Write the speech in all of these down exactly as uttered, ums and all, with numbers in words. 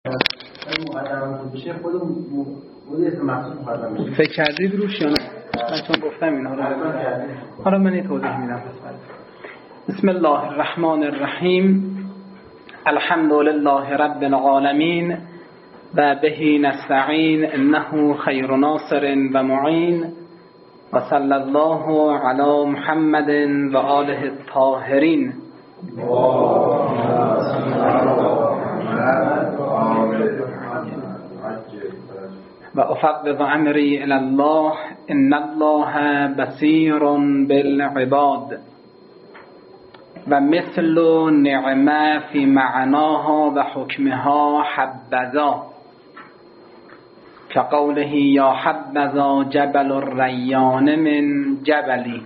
فکر کردید روش یا نه؟ من چون گفتم اینها رو حالا من یه توضیح میدم. بسم الله الرحمن الرحیم. الحمد لله رب العالمین و بهی نستعین انه خیر ناصر و معین و صلی الله علی محمد و آله الطاهرین. و افوض امری الی الله ان الله بصیر بالعباد و مثل نعمه فی معناها و حکمها حبذا كقوله یا حبذا جبل الریان من جبلی.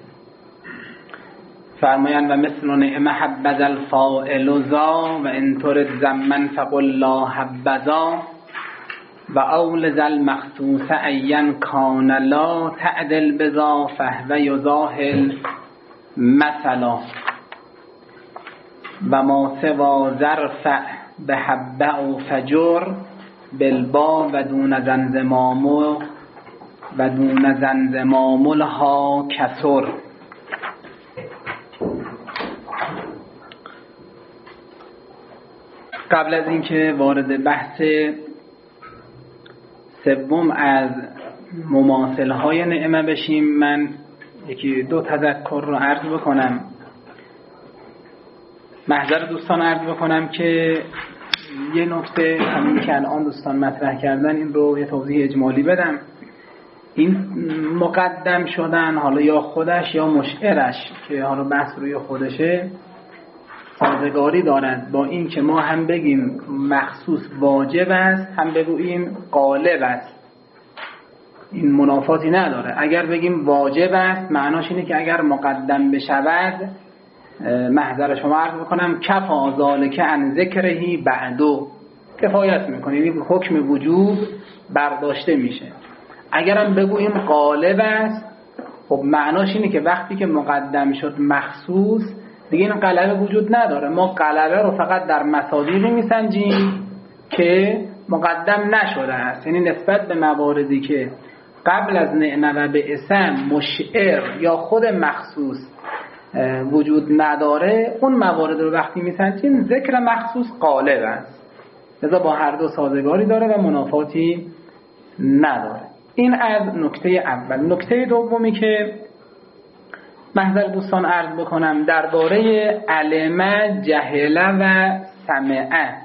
فرمایند و مثل نعمه حبذا الفاعل ذا و ان ترد زمن فقل لا حبذا و اول ذا المخصوص این کان لا تعدل بذا فهو یضاهل مثلا و ما سوا ظرف به حبه و فجر بالبا و دون زنزمام و دون زنزمام الها کسر. قبل از اینکه وارد بحث سوم از مماثلهای نعمه بشیم، من یکی دو تذکر رو عرض بکنم. محضر دوستان عرض بکنم که یه نکته همین که الان دوستان مطرح کردن این رو یه توضیح اجمالی بدم. این مقدم شدن حالا یا خودش یا مشعرش که حالا بحث روی خودشه سازگاری دارد با این که ما هم بگیم مخصوص واجب است هم بگوییم غالب است. این منافاتی نداره. اگر بگیم واجب است معناش اینه که اگر مقدم بشود، محضر شما عرض بکنم کفا ذالک عن ذکرهی بعدو، کفایت میکنه، این حکم وجوب برداشته میشه. اگرم بگوییم غالب است، خب معناش اینه که وقتی که مقدم شد مخصوص دیگه این غلبه وجود نداره. ما غلبه رو فقط در مصادیقی میسنجیم که مقدم نشده است، یعنی نسبت به مواردی که قبل از نعمه و به اسم مشعر یا خود مخصوص وجود نداره، اون موارد رو وقتی میسنجیم ذکر مخصوص غالب است. لذا با هر دو سازگاری داره و منافاتی نداره. این از نکته اول. نکته دومی که محضر دوستان عرض بکنم درباره علم، جهل و سمع.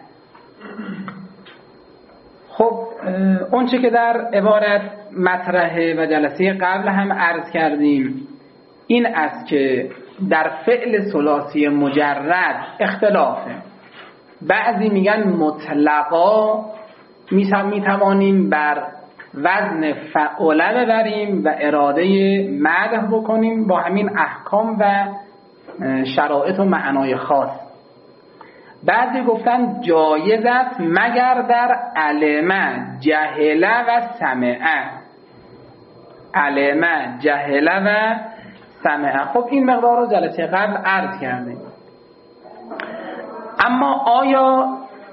خب اون چه که در عبارت مطرحه و جلسه قبل هم عرض کردیم این است که در فعل ثلاثی مجرد اختلافه. بعضی میگن مطلقا میتوانیم بر وزن فعله ببریم و اراده مدح بکنیم با همین احکام و شرایط و معنای خاص. بعضی گفتن جایز است مگر در علم، جهل و سمع. علم، جهل و سمع. خب این مقدار رو جلسه قبل عرض کردیم. اما آیا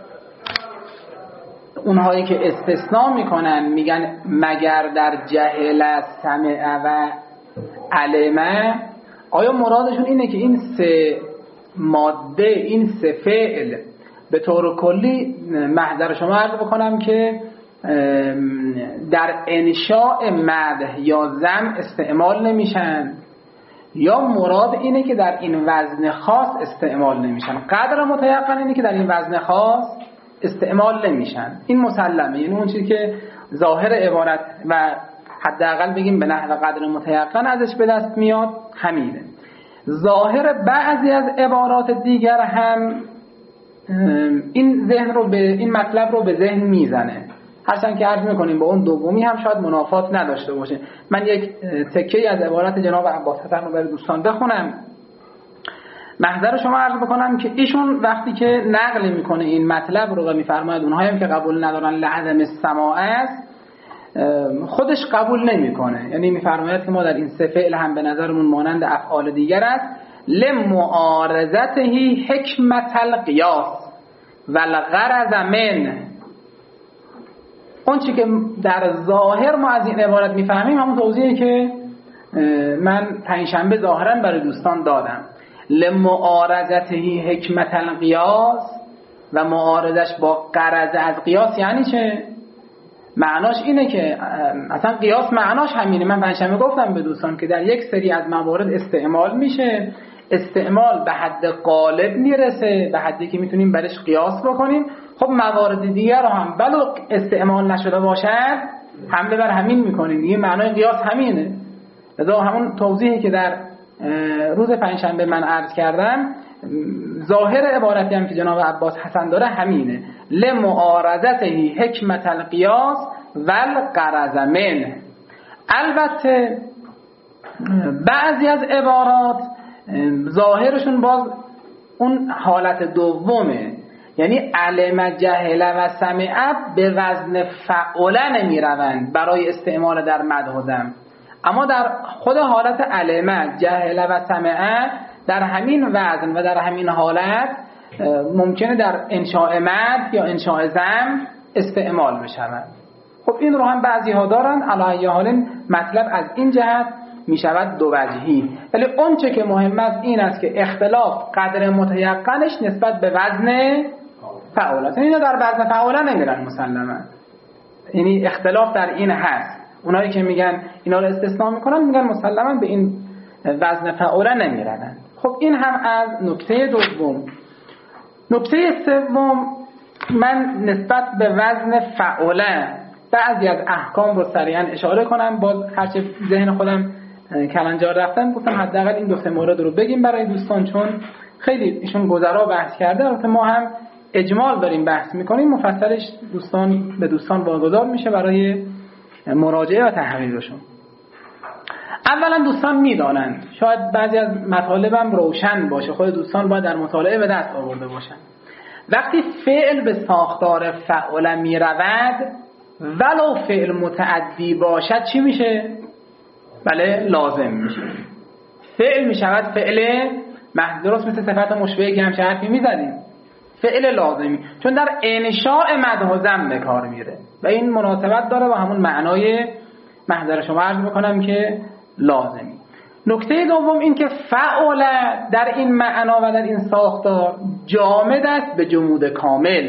اونهایی که استثناء میکنن میگن مگر در جهل، سمع و علم، آیا مرادشون اینه که این سه ماده، این سه فعل به طور کلی محضر شما عرض بکنم که در انشاء مدح یا ذم استعمال نمیشن، یا مراد اینه که در این وزن خاص استعمال نمیشن؟ قدر متیقن اینه که در این وزن خاص استعمال نمیشن. این مسلمه، یعنی اون چیزی که ظاهر عبارت و حداقل بگیم به نحو قدر متیقن ازش به دست میاد همینه. ظاهر بعضی از عبارات دیگر هم این ذهن رو به این مطلب رو به ذهن میزنه. هرچند که عرض میکنیم با اون دومی هم شاید منافات نداشته باشه. من یک تکه‌ای از عبارت جناب عباس حسن رو برای دوستان بخونم. محضر شما عرض بکنم که ایشون وقتی که نقل میکنه این مطلب رو و میفرماید اونهایی هم که قبول ندارن لعدم السماع است، خودش قبول نمیکنه. یعنی میفرماید که ما در این سه فعل هم به نظرمون مانند افعال دیگر است، لمعارضته حکمت القیاس و الغرض من اون چی که در ظاهر ما از این عبارت میفهمیم همون توضیحی که من پنجشنبه ظاهرا برای دوستان دادم. لمعارضته حکمت القیاس، و معارضش با غرض از قیاس یعنی چه؟ معناش اینه که اصلا قیاس معناش همینه. من پنجشنبه گفتم به دوستان که در یک سری از موارد استعمال میشه، استعمال به حد غالب میرسه، به حدی که میتونیم برش قیاس بکنیم. خب موارد دیگر رو هم ولو استعمال نشده باشد حمله بر همین میکنیم. دیگه معنای قیاس همینه. لذا همون توضیحی که در روز پنجشنبه من عرض کردم، ظاهر عبارتی هم که جناب عباس حسن داره همینه. لمعارضته حکمت القیاس والغرض منه. البته بعضی از عبارات ظاهرشون باز اون حالت دومه، یعنی علم جهل و سمع به وزن فعل نمی روند برای استعمال در مدح و ذم، اما در خود حالت علم جهل و سمع در همین وزن و در همین حالت ممکنه در انشاء مدح یا انشاء ذم استعمال بشوند. خب این رو هم بعضی ها دارن. علی ای حال مطلب از این جهت می شود دو وجهی، ولی اون چه که مهم است این است که اختلاف قدر متیقنش نسبت به وزن فعولات، یعنی در وزن فعوله نمیرن مسلما، یعنی اختلاف در این هست. اونایی که میگن اینا رو استثناء میکنن میگن مسلما به این وزن فعوله نمیرن. خب این هم از نکته دوم. نکته سوم، من نسبت به وزن فعوله بعضی از احکام رو سریعا اشاره کنم. باز هرچه ذهن خودم کلنجار رفتن گفتم حداقل این دو سه مورد رو بگیم برای دوستان، چون خیلی ایشون گذرا بحث کرده. البته ما هم اجمال داریم بحث میکنیم، مفصلش دوستان به دوستان واگذار میشه برای مراجعه و تحقیقشون. اولا دوستان میدانند، شاید بعضی از مطالبم روشن باشه، خود دوستان باید در مطالعه به دست آورده باشن، وقتی فعل به ساختار فعل می رود ولو فعل متعدی باشد چی میشه؟ بله لازم میشه. فعل می شود فعل محض، درست مثل صفت مشبهه که همچه حرفی می زدیم، فعل لازمی، چون در انشاء مدح و ذم به کار میره و این مناسبت داره با همون معنای محضر شما عرض بکنم که لازمی. نکته دوم این که فعل در این معنا و در این ساختار جامد است به جمود کامل،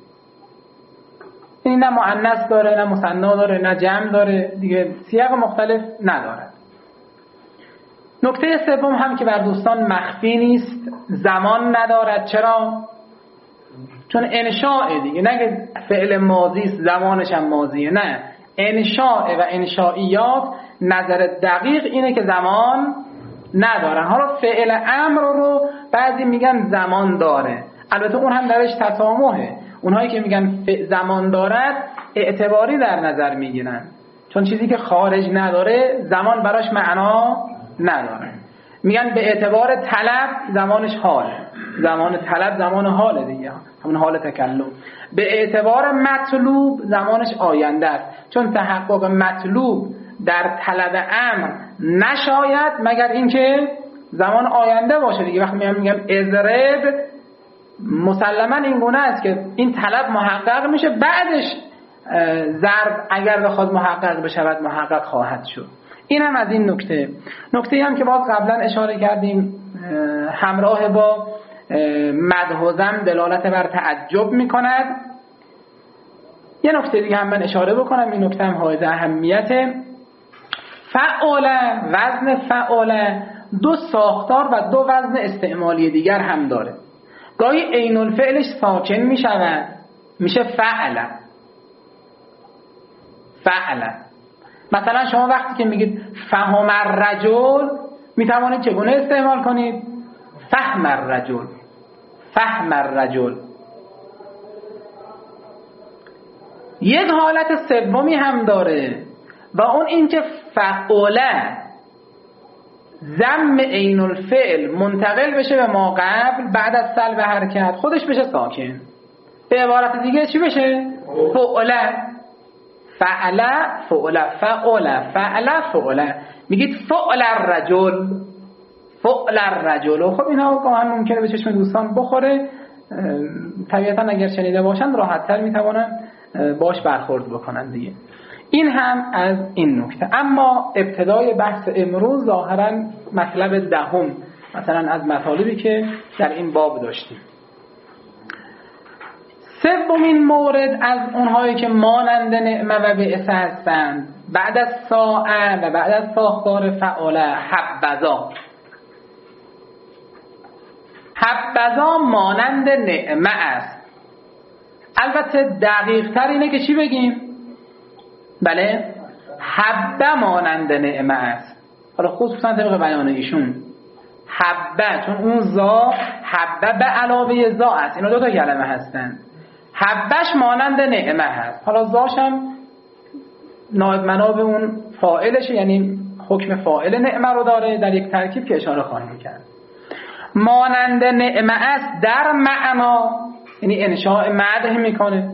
این نه مؤنث داره نه مثنی داره نه جمع داره، دیگه سیاق مختلف نداره. نکته سوم هم که بر دوستان مخفی نیست، زمان ندارد. چرا؟ چون انشاء دیگه، نه فعل ماضی است زمانش هم ماضیه، نه، انشاء و انشائیات نظر دقیق اینه که زمان ندارن. حالا فعل امر رو بعضی میگن زمان داره، البته اون هم درش تسامحه. اونهایی که میگن زمان دارد اعتباری در نظر میگیرن، چون چیزی که خارج نداره زمان براش معنا نداره. میگن به اعتبار طلب زمانش حاله، زمان طلب زمان حاله دیگه، همون حال تکلم. به اعتبار مطلوب زمانش آینده است، چون تحقق مطلوب در طلب امر نشاید مگر اینکه زمان آینده باشه دیگه. وقتی میگم میگم اضرب، مسلما این گونه است که این طلب محقق میشه، بعدش ضرب اگر بخواد محقق بشود محقق خواهد شد. این هم از این نکته. نکته هم که باز قبلا اشاره کردیم همراه با مدح و ذم دلالت بر تعجب میکند. یه نکته دیگه هم من اشاره بکنم، این نکته هم حائز اهمیته. فعال، وزن فعال دو ساختار و دو وزن استعمالی دیگر هم داره. گاهی عین الفعلش ساکن میشود، میشه فعل. فعل مثلا شما وقتی که میگید فهم الرجل میتوانید چگونه استعمال کنید؟ فهم الرجل، فهم الرجل. یک حالت سومی هم داره و اون این که فعوله ضم عین الفعل منتقل بشه به ما قبل بعد از سلب حرکت خودش بشه ساکن. به عبارت دیگه چی بشه؟ فعوله، فعله، فعله، فعله، فعله، فعله. میگید فعل الرجل، فعل الرجل. خب اینا هم ممکنه به چشم دوستان بخوره، طبیعتا اگر شنیده باشن راحت تر میتوانن باش برخورد بکنن دیگه. این هم از این نکته. اما ابتدای بحث امروز ظاهرا مطلب دهم مثلا از مطالبی که در این باب داشتیم. سومین مورد از اونهایی که مانند نعمه و بعثه هستند بعد از ساعه و بعد از ساختار فعاله حبذا. حبذا مانند نعمه است. البته دقیق تر اینه که چی بگیم؟ بله حبه مانند نعمه است. حالا خصوصا طبق بیان ایشون حبه، چون اون زا حبه به علاوه زا است، اینا دو تا کلمه هستن. حبش مانند نعمه هست. حالا زاش هم نائب مناب اون فاعلشه، یعنی حکم فاعل نعمه رو داره در یک ترکیب که اشاره خواهیم کرد. مانند نعمه است در معنا، یعنی انشاء مدح میکنه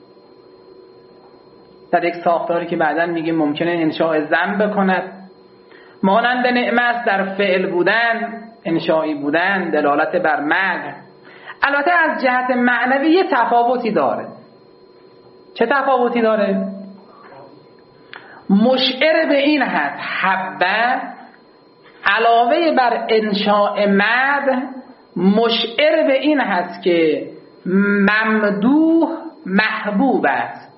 در یک ساختاری که بعداً میگه ممکنه انشاء ذم بکند. مانند نعمه است در فعل بودن، انشایی بودن، دلالت بر مدح. البته از جهت معنوی یه تفاوتی داره. چه تفاوتی داره؟ مشعر به این هست حبه علاوه بر انشاء مدح مشعر به این هست که ممدوح محبوب است.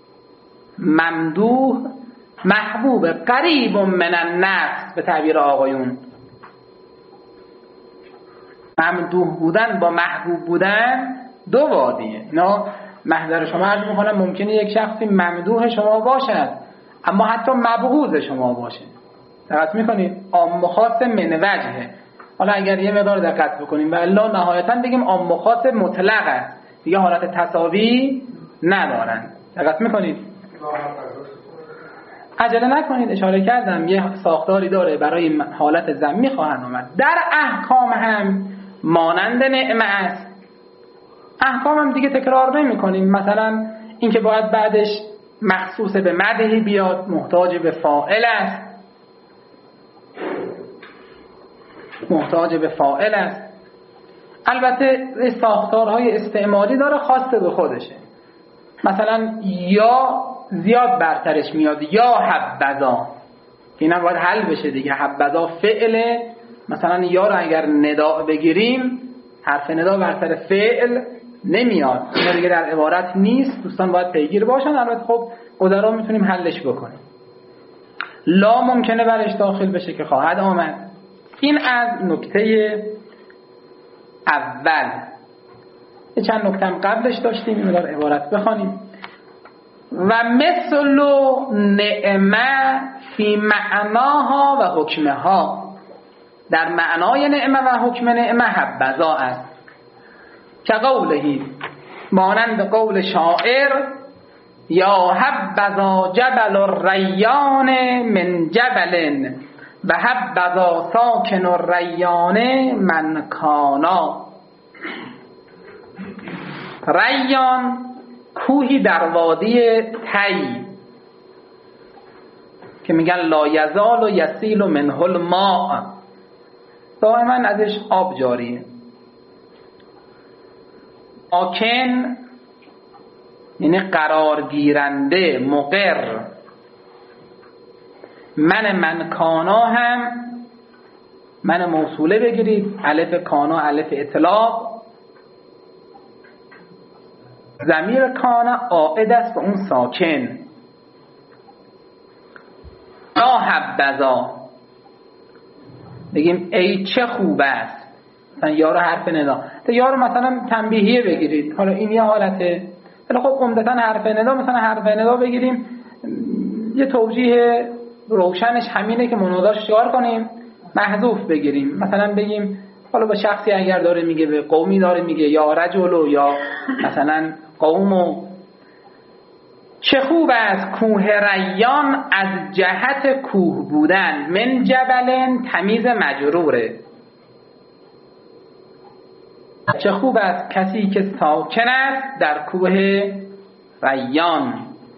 ممدوح محبوب، قریب من النفس به تعبیر آقایون. ممدوح بودن با محبوب بودن دو وادیه. اینا محضر شما عرض میکنم ممکنه یک شخصی ممدوح شما باشد اما حتی مبغوض شما باشه. دقت میکنید؟ عام و خاص من وجهه. حالا اگر یه مقدار دقت بکنیم و الا نهایتا بگیم عام و خاص مطلق است، دیگه حالت تساوی ندارن. دقت میکنید؟ عجله نکنید، اشاره کردم یه ساختاری داره برای حالت ذمی خواهند اومد. در احکام هم مانند نعمه است. احکام هم دیگه تکرار نمی کنیم. مثلا اینکه باید بعدش مخصوص به مدحی بیاد، محتاج به فاعل است. محتاج به فاعل است. البته ساختارهای استعمالی داره خاصه به خودشه. مثلا یا زیاد برترش میاد، یا حبذا، اینا باید حل بشه دیگه. حبذا فعله، مثلا یا رو اگر ندا بگیریم حرف ندا برتر فعل نمیاد، اینا دیگه در عبارت نیست. دوستان باید پیگیر باشن. البته خب قدرا میتونیم حلش بکنیم. لا ممکنه برش داخل بشه که خواهد آمد. این از نکته اول. چند نکته هم قبلش داشتیم، این در عبارت بخوانیم. و مثل نعمه فی معناها و حکمها، در معنای نعمه و حکم نعمه حبذا است. که قولهی، مانند قول شاعر یا حبذا جبل الریان من جبل و حبذا ساکن الریان من کانا. ریان کوهی در وادی تی که میگن لا یزال و یسیل و منه الماء، دائما ازش آب جاریه. ساکن یعنی قرار گیرنده، مقر. من من کانا هم من موصوله بگیرید، الف کانا الف اطلاق. ضمیر کانا عائد است به اون ساکن. یا حبذا بگیم ای چه خوب است، مثلا یا رو حرف ندا. یا رو مثلا تنبیهیه بگیرید، حالا این یه حالته. ولی خب عمدتاً حرف ندا، مثلا حرف ندا بگیریم یه توجیه روشنش همینه که مناداش چیکار کنیم؟ محذوف بگیریم. مثلا بگیم حالا به شخصی اگر داره میگه، به قومی داره میگه، یا رجلو یا مثلا قومو. چه خوب است کوه ریان از جهت کوه بودن. من جبلن تمیز مجروره. چه خوب است کسی که ساکن است در کوه ریان.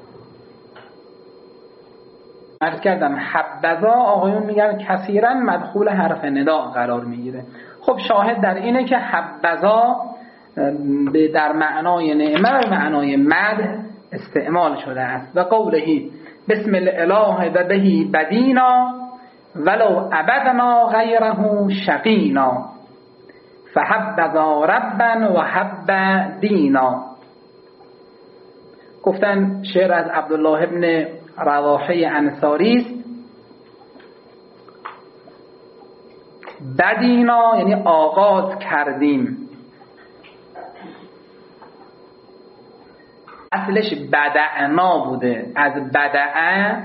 عرض کردم حبذا آقایون میگن کثیرا مدخول حرف ندا قرار میگیره. خب شاهد در اینه که حبذا در معنای نعمه و معنای مدح استعمال شده است. و قولهی بسم الاله و بهی بدینا ولو عبدنا غیره شقینا فحبذا ربا و حب دینا. گفتن شعر از عبدالله ابن رواحه انصاری است. بدینا یعنی آغاز کردیم. اصلش بدعنا بوده، از بدعه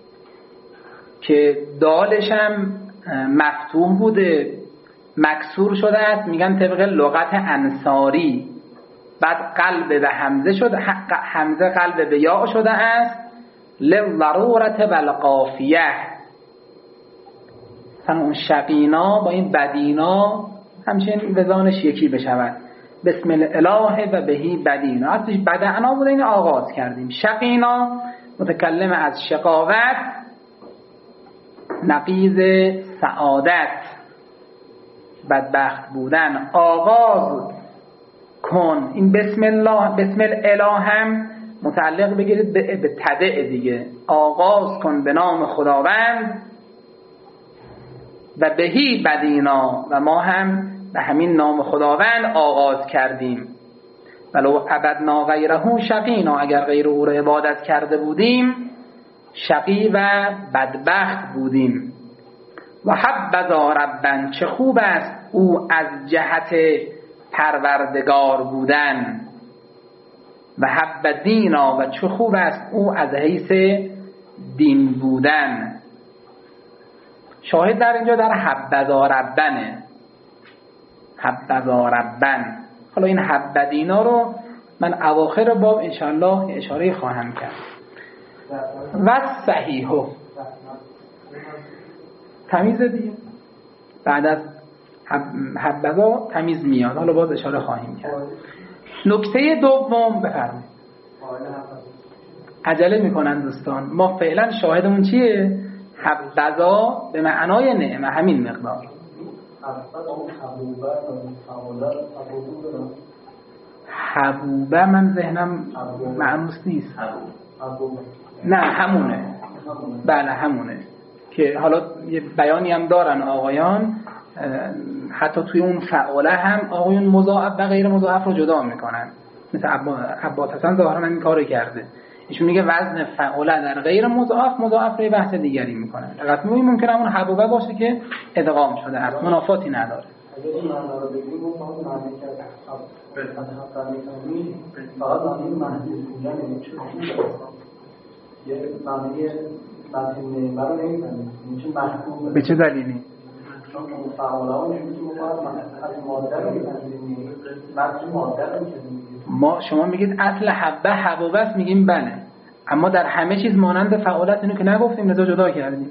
که دالش هم مفتوح بوده مکسور شده است، میگن طبق لغت انصاری. بعد قلب به همزه شده، همزه قلب به یا شده است للضرورت والقافیه. اون شقینا با این بدینا همچنین وزانش یکی بشود. بسم الاله و بهی بدینا، اصلش بدعنا بوده، این آغاز کردیم. شقینا متکلم از شقاوت، نقیض سعادت، بدبخت بودن. آغاز کن، این بسم الله بسم الاله هم متعلق بگیرید به تدع دیگه. آغاز کن به نام خداوند و بهی بدینا، و ما هم به همین نام خداوند آغاز کردیم. ولو عبدنا غیره شقینا، اگر غیر او را عبادت کرده بودیم شقی و بدبخت بودیم. و حبذا ربا، چه خوب است او از جهت پروردگار بودن. و حب دینا، و چه خوب است او از حیث دین بودن. شاهد در اینجا در حبذا ربنه، حبذا ربن. حالا این حب دینا رو من اواخر باب انشاءالله اشاره خواهم کرد. و صحیحو تمیز دیگه، بعد از حبذا تمیز میاد، حالا باز اشاره خواهیم کرد. نکته دوم بفرمایید. عجله میکنن دوستان، ما فعلا شاهدمون چیه؟ حبذا به معنای نعمه، همین مقدار. حبوبه من ذهنم معنوس نیست. نه همونه، بله همونه، که حالا یه بیانی هم دارن آقایان، حتی توی اون فعاله هم آقایون مضاعف و غیر مضاعف رو جدا میکنن. مثل عباس حسن ظاهرا این کارو کرده، ایشون میگه وزن فعاله در غیر مضاعف مضاعف رو بحث دیگری میکنن. فقط ممکنه همون حبوبه باشه که ادغام شده است، منافاتی نداره. به چه دلیلی؟ ما شما میگید اصل حبه حبوبه است، میگیم بله، اما در همه چیز مانند فعالت اینو که نگفتیم، لذا جدا کردیم.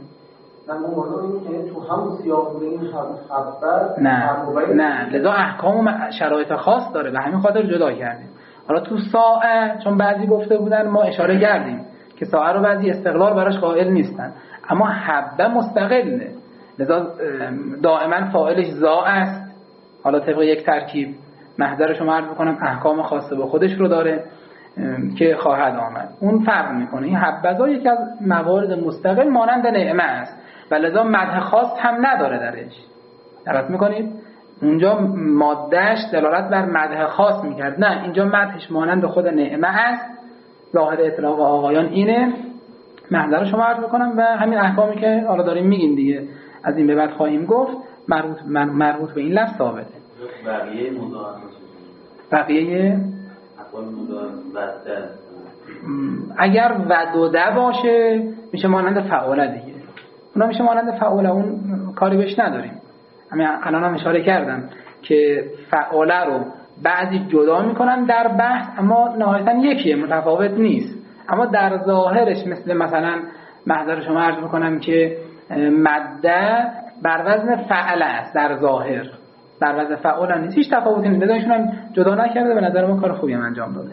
نه نه، لذا احکام و شرایط خاص داره، به همین خاطر جدا کردیم. حالا تو ساعه چون بعضی گفته بودن ما اشاره کردیم که ساعه رو بعضی استقلال براش قائل نیستن، اما حبه مستقله، لذا دائما فاعلش زا است. حالا طبق یک ترکیب محضرشو عرض بکنم، احکام خاصه به خودش رو داره که خواهد آمد، اون فرق میکنه. این حبذا یکی از موارد مستقل مانند نعمه است و لذا مدح خاص هم نداره درش. دقت میکنید؟ اونجا مادهش دلالت بر مدح خاص میکرد، نه اینجا مدحش مانند خود نعمه است. ظاهر اطلاق آقایان اینه، محضر شما عرض میکنم و همین احکامی که حالا داریم میگیم دیگه از این به بعد خواهیم گفت مربوط مربوط به این لفظ ثابته. بقیه مضاعف بقیه اقوال مضاعف اگر ودوده باشه میشه مانند فعاله دیگه، اونا میشه مانند فعاله، اون کاری بهش نداریم. همین الان هم اشاره کردم که فعاله رو بعضی جدا میکنن در بحث، اما نهایتا یکیه، متفاوت نیست. اما در ظاهرش مثل مثلا محضر شما عرض میکنم که مده بر وزن فعل است، در ظاهر بر وزن فعال نیست، هیچ تفاوتی نیست. بدانشون هم جدا نکرده، به نظر ما کار خوبی هم انجام داده.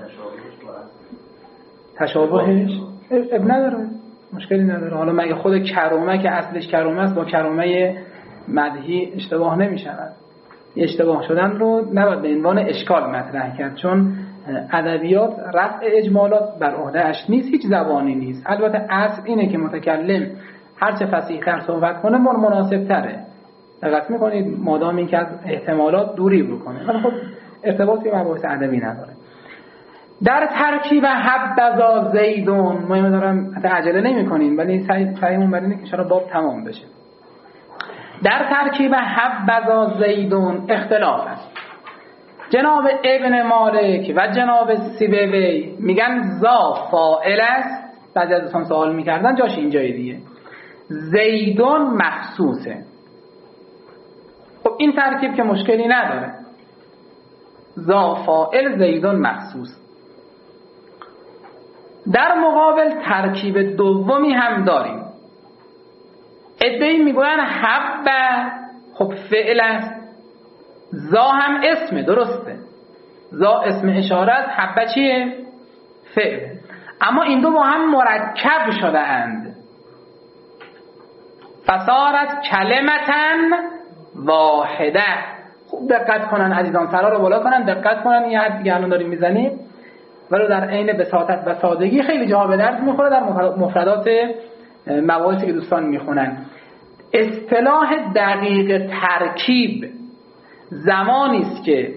تشابهش اب نداره، مشکلی نداره. حالا مگه خود کرومه که اصلش کرومه است با کرومه مدحی اشتباه نمی شود؟ اشتباه شدن رو نباید به عنوان اشکال مطرح کرد، چون ادبیات رفع اجمالات بر عهده‌اش نیست، هیچ زبانی نیست. البته اصل اینه که متکلم هرچه فصیح‌تر صحبت کنه مناسب تره. دقت می‌کنید مادام این که از احتمالات دوری بکنه، ولی خب ارتباطی به مباحث ادبی نداره. در ترکیب حبذا زیدون ما می‌دارم عجله نمی‌کنیم ولی سعی سعیمون بر اینه که چرا باب تمام بشه. در ترکیب حبذا زیدون اختلاف است. جناب ابن مالک و جناب سیبوی میگن زا فاعل است، بعضی از دوستان سوال میکردن جاش اینجای دیگه، زیدون مخصوصه. خب این ترکیب که مشکلی نداره، زا فاعل زیدون مخصوص. در مقابل ترکیب دومی هم داریم. ادعی میگوین حب خب فعل است، زا هم اسمه، درسته، زا اسم اشاره است، حب چیه؟ فعل. اما این دو با هم مرکب شده اند، فصارت کلمتن واحده. خوب دقت کنن عزیزان، سرا رو بالا کنن، دقت کنن. این حرفی که الان داریم میزنیم ولی در عین بساطت و سادگی خیلی جاها به درد میخوره در مفردات مباحثی که دوستان میخونن. اصطلاح دقیق ترکیب زمانی است که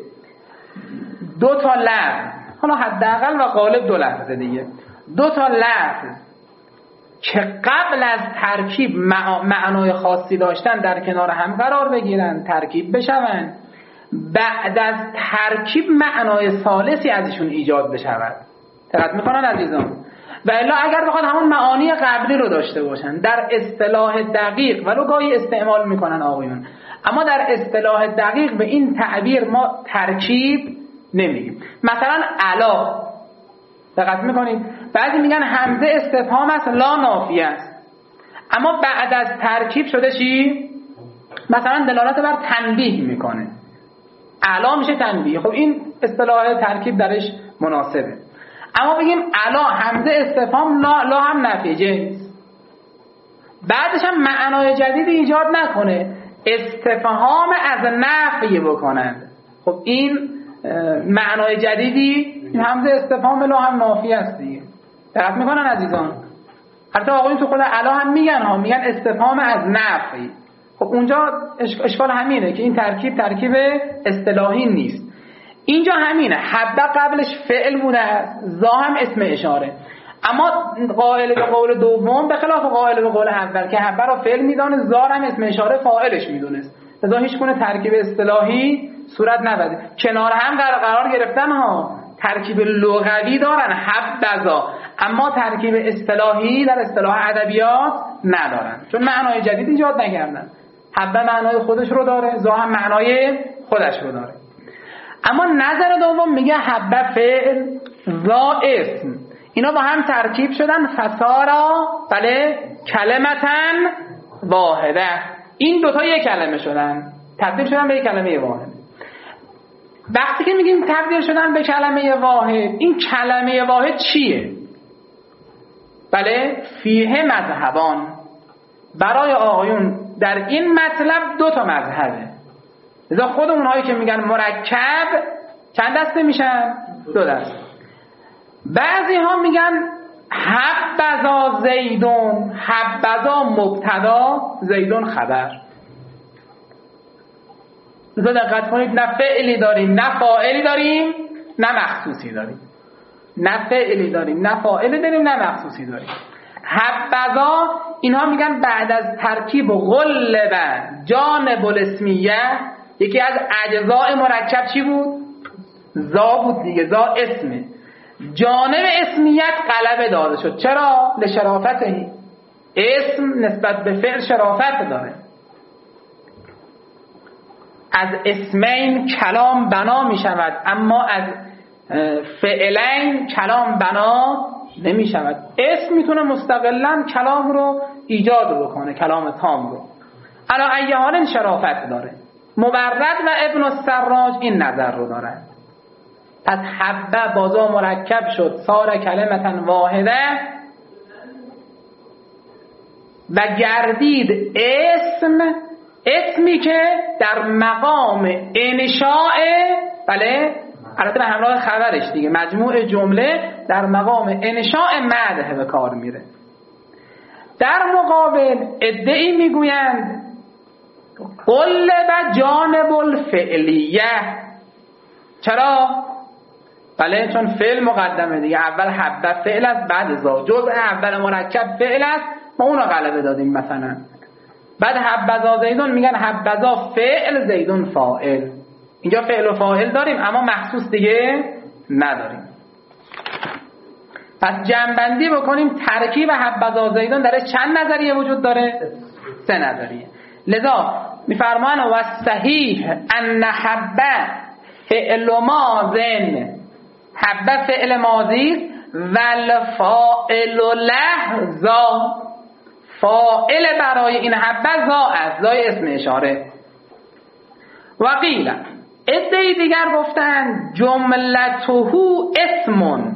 دو تا لفظ، حالا حداقل و غالب دو لفظ دیگه، دو تا لفظ که قبل از ترکیب معنای خاصی داشتن در کنار هم قرار بگیرن، ترکیب بشون، بعد از ترکیب معنای ثالثی ازشون ایجاد بشود. دقت میکنن عزیزان؟ و الا اگر بخواد همون معانی قبلی رو داشته باشن در اصطلاح دقیق، ولو گاهی استعمال میکنن آقایون، اما در اصطلاح دقیق به این تعبیر ما ترکیب نمیگیم. مثلا الا، دقت میکنید بعضی میگن همزه استفهام است لا نافیه است، اما بعد از ترکیب شده چی؟ مثلا دلالت بر تنبیه میکنه، الا میشه تنبیه. خب این اصطلاح ترکیب درش مناسبه. اما بگیم الا همزه استفهام لا, لا هم نفی جنس، بعدش هم معنای جدید ایجاد نکنه، استفهام از نفی بکنند. خب این معنای جدیدی، این همزه استفهام لا هم نافی است دیگه. دقت میکنن عزیزان؟ حتی آقایون تو خود الا هم میگن ها، میگن استفهام از نفی. خب اونجا اشکال همینه که این ترکیب ترکیب اصطلاحی نیست. اینجا همینه، حب قبلش فعل بوده است، زا هم اسم اشاره. اما قائل به قول دوم به خلاف قائل به قول اول که حب را فعل میدونه، زا هم اسم اشاره فاعلش میدونست، لذا هیچ گونه ترکیب اصطلاحی صورت نبده. کنار هم قرار گرفتن ها، ترکیب لغوی دارن حب زا، اما ترکیب اصطلاحی در اصطلاح ادبیات ندارن، چون معنای جدید ایجاد نکردن. حب معنای خودش رو داره، زا هم معنای خودش رو داره. اما نظر دوم میگه حب فعل زا اسم، اینا با هم ترکیب شدن فسارا بله کلمتن واحده، این دوتا یک کلمه شدن، تبدیل شدن به یک کلمه واحد. وقتی که میگیم تبدیل شدن به کلمه واحد، این کلمه واحد چیه؟ بله فیه مذهبان، برای آقایون در این مطلب دو تا مذهبه. لذا خود اونهایی که میگن مرکب چند دسته میشن؟ دو دسته. بعضی ها میگن حبذا زیدون، حبذا مبتدا زیدون خبر. لذا دقت کنید، نه فعلی داریم نه فاعلی داریم نه مخصوصی داریم، نه فعلی داریم نه فاعلی داریم نه مخصوصی داریم. حبذا اینها میگن بعد از ترکیب غلب جانب الاسمیه، یکی از اجزاء مرکب چی بود؟ زا بود دیگه، زا اسمه، جانب اسمیت غلبه داده شد. چرا؟ لشرافته، اسم نسبت به فعل شرافت داره. از اسمین کلام بنا می شود، اما از فعلین کلام بنا نمی شود. اسم میتونه مستقلاً کلام رو ایجاد بکنه، کلام تام رو. علا ایه حال شرافت داره. مبرد و ابن السراج این نظر رو دارن. پس حبه بازا مرکب شد، صار کلمتن واحده و گردید اسم، اسمی که در مقام انشاء بله البته به همراه خبرش دیگه. مجموع جمله در مقام انشاء مدح به کار میره. در مقابل ادعی میگویند قلب جانب الفعلیه. چرا؟ بله چون فعل مقدمه دیگه، اول حبه فعل است، بعد ذا. جزء اول مرکب فعل است، ما اون رو غلبه دادیم مثلا. بعد حبذا زیدون میگن حبذا فعل زیدون فاعل. اینجا فعل و فاعل داریم اما مخصوص دیگه نداریم. پس جمع‌بندی بکنیم، ترکیب حبذا زیدون در چند نظریه وجود داره؟ سه نظریه. لذا میفرمان و صحیح ان حبه فعل ماضن، حبه فعل ماضی است، والفاعل له ذا، فاعل برای این حبه ذا است، ذای اسم اشاره. و قیل ادعی دیگر گفتن جملته اسمون،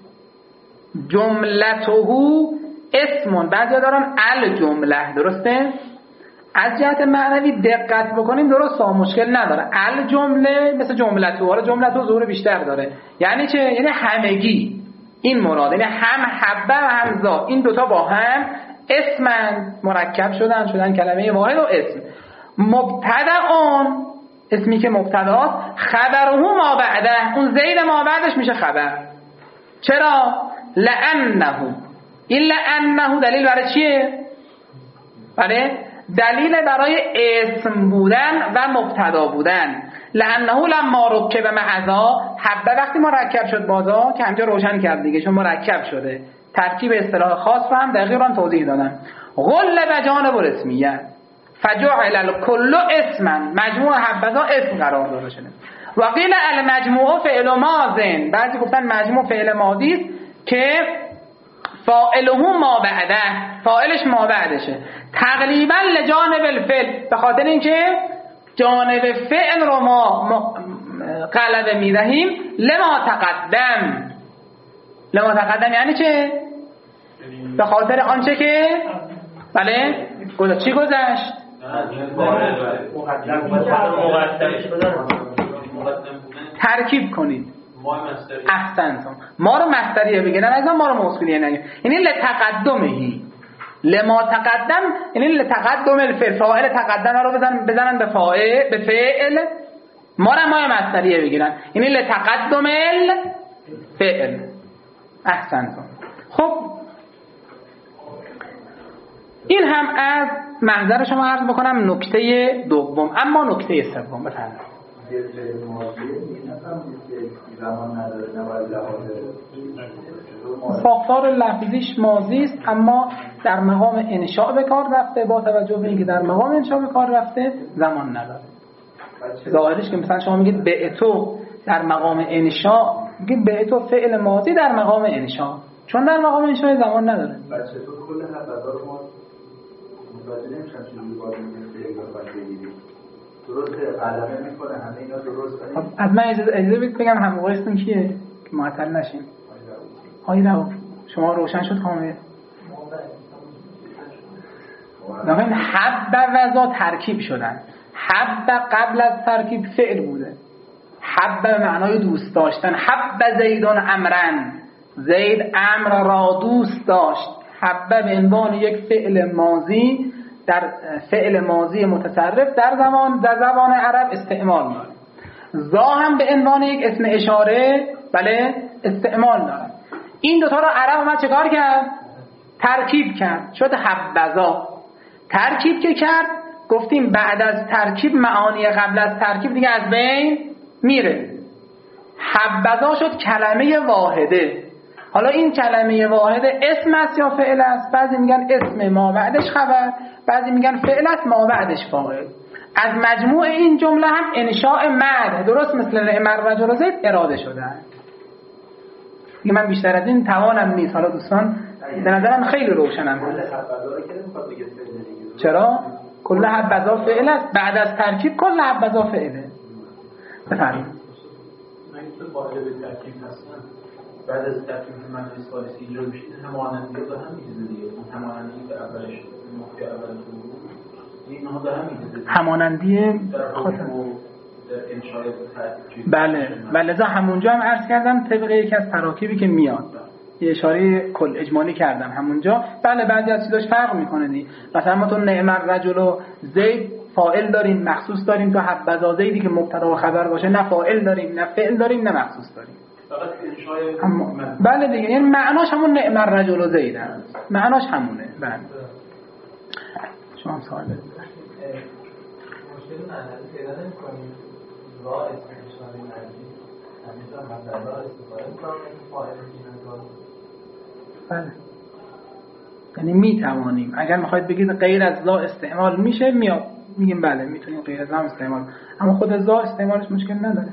جملته اسمون، بعضی دارن الجمله، درسته؟ از جهت معنوی دقت بکنیم درست ها، مشکل نداره. الجمله مثل جملته، حالا جملته ظهور بیشتر داره. یعنی چه؟ یعنی همگی این مراد، یعنی هم حبه و هم ذا، این دوتا با هم اسمن، مرکب شدن شدن کلمه واحد و اسم. مبتدأ، اسمی که مبتداست، خبره ما بعده، اون زید ما بعدش میشه خبر. چرا؟ لأنه، این لأنه دلیل برای چیه؟ بله دلیل برای اسم بودن و مبتدا بودن. لأنه لما رکب معذا، حبه وقتی مرکب شد بازا، که همجا روشن کرد دیگه چون مرکب شده، ترکیب اصطلاح خاص رو هم دقیقاً توضیح دادم. غلب جانب الاسمیه فجعل الكل اسما، مجموع حبذا اسم قرار داده شده. و قیل المجموع فعل ماضن، بعضی گفتن مجموع فعل ماضی است که فاعله ما بعده، فاعلش ما بعدشه، تقریبا لجانب الفعل، به خاطر اینکه جانب فعل رو ما غلبه میدهیم. لما تقدم، لما تقدم یعنی چه؟ به خاطر آنچه که بله گذشت. چی گذشت؟ ترکیب کنید. احسنتم. ما رو مصدریه بگیرن، از ما رو موصولیه نگیم. یعنی لتقدمهی، لما تقدم یعنی لتقدم الفعل، فاعل تقدم رو بزنن بزنن به فاعل، به فعل، ما رو ما مصدریه بگیرن، یعنی لتقدم الفعل. احسنتم. خب این هم از منظر شما عرض بکنم نکته دوم. اما نکته سوم بفرمایید. ساختار لفظیش ماضی است اما در مقام انشاء به کار رفته، با توجه به اینکه در مقام انشاء به کار رفته زمان نداره. ظاهرش که مثلا شما میگید بعتو در مقام انشاء، میگید بعتو فعل ماضی در مقام انشاء، چون در مقام انشاء زمان نداره. بچه تو کل حبذا رو ما متوجه نمیشن چون باید میگیم درسته علمه میکنه همه اینا درسته. از من اجازه بدید بگم هم موقعیستون کیه که معطل نشیم. های رو شما روشن شد کامل. نمیدونم حب و ذا ترکیب شدن. حب قبل از ترکیب فعل بوده. حب به معنای دوست داشتن. حب زیدان امرن، زید امر را دوست داشت. حب به عنوان یک فعل ماضی در فعل ماضی متصرف در زمان در زبان عرب استعمال داره. ذا هم به عنوان یک اسم اشاره بله استعمال داره. این دوتا رو عرب اومد چه کار کرد؟ ترکیب کرد، شد حبذا. ترکیب که کرد گفتیم بعد از ترکیب معانی قبل از ترکیب دیگه از بین میره. حبذا شد کلمه واحده. حالا این کلمه واحده اسم است یا فعل است؟ بعضی میگن اسم ما بعدش خبر، بعضی میگن فعل است ما بعدش فاعل. از مجموع این جمله هم انشاء مدح درست مثل نعم الرجل زید اراده شده است. دیگه من بیشتر از این توانم نیست. حالا دوستان به نظرم خیلی روشنم. چرا؟ کل حبذا فعل است، بعد از ترکیب کل حبذا فعله. بفرمایید. من تو فاعل به ترکیب هستم. بعد از ترکیب مجلس فارسی ایجاد میشه، همانندی رو هم میزه دیگه. همانندی که اولش نقطه اول تو اینها ده هم میزه. همانندی خاطر انشاء ترکیب. بله بله لذا همونجا هم عرض کردم طبق یکی از تراکیبی که میاد یه اشاره کل اجمالی کردم همونجا. بله بعضی از چیزاش فرق میکنه دی. مثلا ما تو نعم الرجل و زید فاعل داریم مخصوص داریم، تو حبذا زیدی که مبتدا و خبر باشه نه فاعل داریم نه فعل داریم نه مخصوص داریم. فقط انشای هم... بله دیگه یعنی معناش همون نعم الرجل و زید هست، معناش همونه. بله شما هم سوال بدید. مشکل معنی پیدا نمی‌کنیم را اسم اشاره معنی همیشه حبذا استفاده می‌کنیم فاعل می‌گیرن. بله یعنی میتوانیم اگر میخواید بگید غیر از لا استعمال میشه میاد میگیم بله میتونیم غیر از لا استعمال، اما خود لا استعمالش مشکل نداره.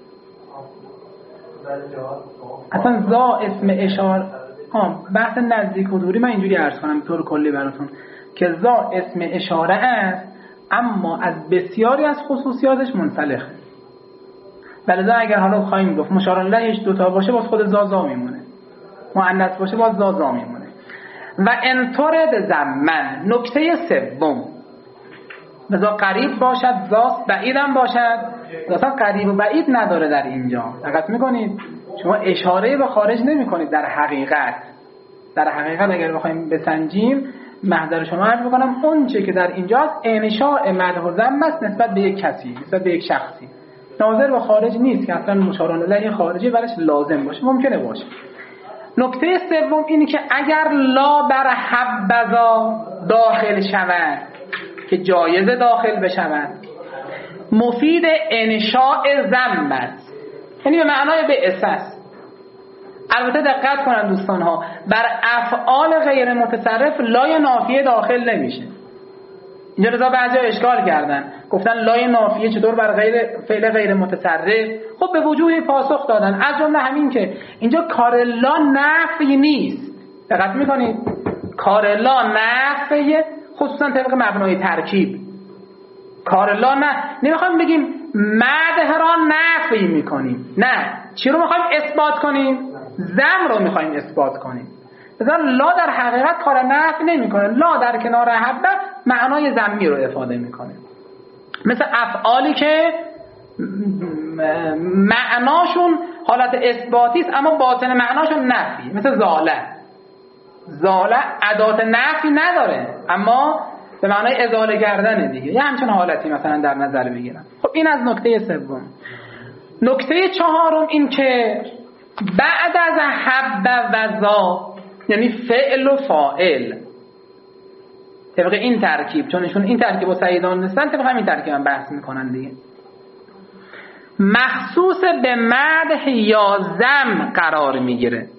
اصلا لا اسم اشاره ها بحث نزدیک و دوری من اینجوری عرض کنم به طور کلی براتون که لا اسم اشاره است اما از بسیاری از خصوصیاتش منسلخه. بلذا اگر حالا خواهیم گفت مشار الیهش دو تا باشه باز خود زا زا میمونه، مؤنث باشه باز زا زا میمونه. و انطرد زمن نکته سوم بذار قریب باشد زاست بعیدم باشد، اصلا قریب و بعید نداره در اینجا. دقت میکنید شما اشاره به خارج نمی کنید در حقیقت. در حقیقت اگر بخوایم بسنجیم محضر شما عرض بکنم اون چه که در اینجاست انشاء مدح و ذم است نسبت به یک کسی، نسبت به یک شخصی، ناظر به خارج نیست که اصلا مشار الیه خارجی برش لازم باشه، ممکنه باشه. نکته سوم اینه که اگر لا بر حبذا داخل شود که جایزه داخل بشود مفید انشاء ذم است، یعنی به معنای بعث است. البته دقت کنن دوستان ها بر افعال غیر متصرف لای نافیه داخل نمیشه. اینجا رضا بعضی اشکال کردن گفتن لای نافیه چطور بر غیر فعل غیر متصرف؟ خب به وجوه پاسخ دادن، از جمله همین که اینجا کار لا نفی نیست. دقت میکنید کار لا نفی خصوصا طبق مبنای ترکیب کار لا نه نمیخوایم بگیم مدح را نفی میکنیم، نه چی رو میخوایم اثبات کنیم؟ ذم رو میخوایم اثبات کنیم. مثلا لا در حقیقت کار نفی نمیکنه، لا در کنار حبه معنای ذمی رو افاده میکنه، مثل افعالی که معناشون حالت اثباتی است اما باطن معناشون نفی، مثل زاله. زاله ادات نفی نداره اما به معنای ازاله کردن دیگه، یه همچین حالتی مثلا در نظر بگیرم. خب این از نکته سوم. نکته چهارم این که بعد از حب و ذا یعنی فعل و فاعل طبق این ترکیب، چون ایشون این ترکیب و سعیدان نیستن طبق همین ترکیب هم بحث میکنن دیگه، مخصوص به مدح یا ذم قرار میگیره.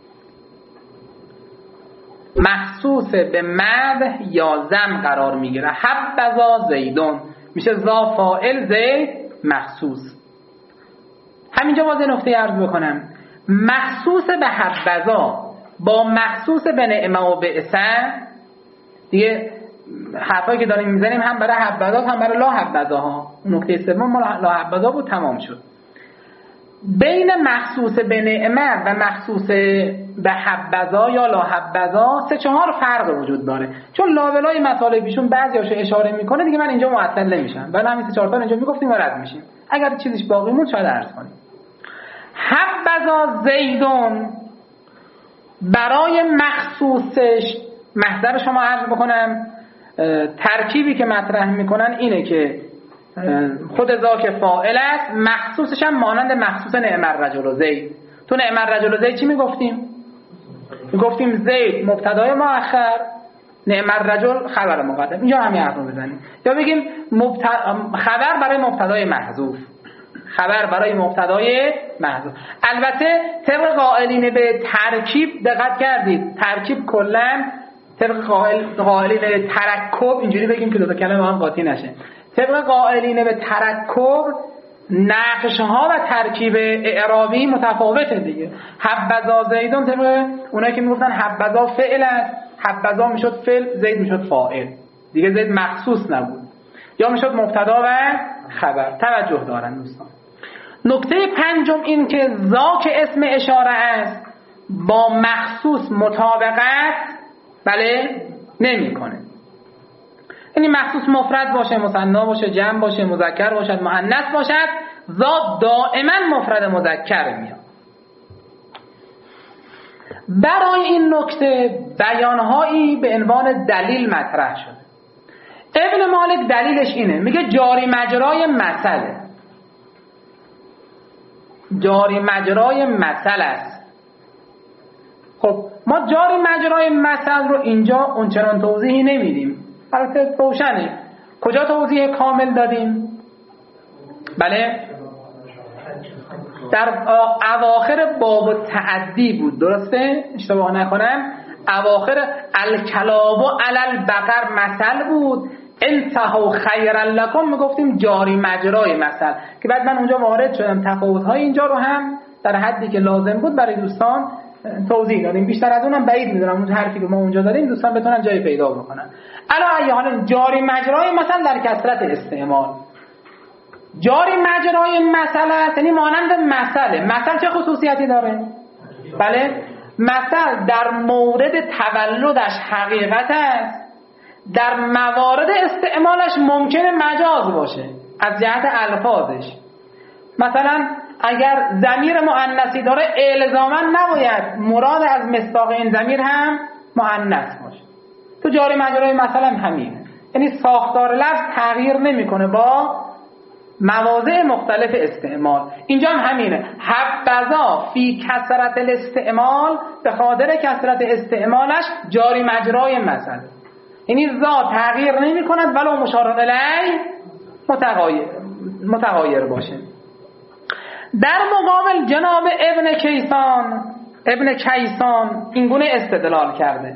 مخصوص به مدح یا ذم قرار میگیره. حبذا زیدون میشه ذا فاعل زید مخصوص. همینجا باز نکته عرض بکنم، مخصوص به حبذا با مخصوص به نعمه و بعثه دیگه حرفایی که داریم میزنیم هم برای حبذا هم برای لا حبذا ها. نکته سوم ما لا حبذا بود تمام شد. بین مخصوص به نعمه و مخصوص به حبذا یا لا حبذا سه چهار فرق وجود داره، چون لابلای مطالبیشون بعضیاشو اشاره میکنه دیگه من اینجا معطل نمیشم، ولی همین سه چهار تا اینجا میگفتیم و رد میشیم، اگر چیزیش باقی موند شاید عرض کنیم. حبذا زیدون برای مخصوصش محضر شما عرض بکنم ترکیبی که مطرح میکنن اینه که خود ذاک فاعل است، مخصوصش هم مانند مخصوص نعم الرجل و زید. تو نعم الرجل و زید چی میگفتیم؟ میگفتیم زید مبتدای مؤخر، نعم الرجل خبر مقدم. اینجا همین حرف رو بزنیم، یا بگیم مبت... خبر برای مبتدای محذوف، خبر برای مبتدای محذوف. البته طبق قائلین به ترکیب دقت کردید، ترکیب کلا طبق قائلین به ترکب اینجوری بگیم که دو تا کلمه هم قاطی نشه. طبق قائلین به ترکب نقش‌ها و ترکیب اعرابی متفاوته دیگه. حبذا زیدون طبق اونایی که میگفتن حبذا فعل است، حبذا میشد فعل، زید میشد فاعل دیگه، زید مخصوص نبود، یا میشد مبتدا و خبر. توجه دارن دوستان. نکته پنجم این که ذاک اسم اشاره است با مخصوص مطابقت بله نمیکنه. یعنی مخصوص مفرد باشه، مثنا باشه، جمع باشه، مذکر باشد، مؤنث باشد، ذا دائما مفرد مذکر میاد. برای این نکته بیانهایی به عنوان دلیل مطرح شده. ابن مالک دلیلش اینه، میگه جاری مجرای مثله، جاری مجرای مثل است. خب ما جاری مجرای مثل رو اینجا اونچنان توضیحی نمیدیم، البته روشنه. کجا توضیح کامل دادیم؟ بله در اواخر باب تعدی بود، درسته؟ اشتباه نکنم اواخر الکلاب و علل بقر مثل بود، انتهوا خیر لکم میگفتیم جاری مجرای مثل، که بعد من اونجا وارد شدم تفاوت‌های اینجا رو هم در حدی که لازم بود برای دوستان توضیح دادیم. بیشتر از اونم بعید می‌دونم اون حرفی که ما اونجا دادیم دوستان بتونن جای پیدا بکنن. علی ای حال جاری مجرای مثل در کثرت استعمال، جاری مجرای مثل است یعنی مانند مثله. مثل چه خصوصیتی داره؟ بله مثل در مورد تولدش حقیقت است، در موارد استعمالش ممکنه مجاز باشه از جهت الفاظش. مثلا اگر ضمیر مؤنثی داره الزاما نباید مراد از مصداق این ضمیر هم مؤنث باشه. تو جاری مجرای مثلا همینه، یعنی ساختار لفظ تغییر نمیکنه با مواضع مختلف استعمال. اینجا هم همینه، حبذا فی کثرت الاستعمال، به خاطر کثرت استعمالش جاری مجرای مثل، یعنی ذات تغییر نمی کند ولو مشار الیه متغایر متغایر باشه. در مقابل جناب ابن کیسان ابن کیسان اینگونه استدلال کرده،